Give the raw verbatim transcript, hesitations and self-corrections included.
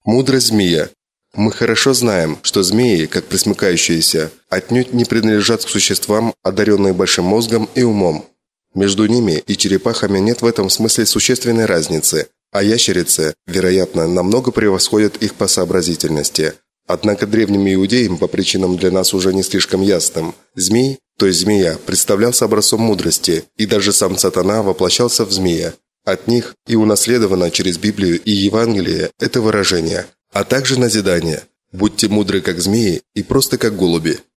Мудрость змея. Мы хорошо знаем, что змеи, как пресмыкающиеся, отнюдь не принадлежат к существам, одаренные большим мозгом и умом. Между ними и черепахами нет в этом смысле существенной разницы, а ящерицы, вероятно, намного превосходят их по сообразительности. Однако древним иудеям, по причинам для нас уже не слишком ясным, змей, то есть змея, представлялся образцом мудрости, и даже сам сатана воплощался в змея. От них и унаследовано через Библию и Евангелие это выражение, а также назидание: «Будьте мудры, как змеи, и просто как голуби».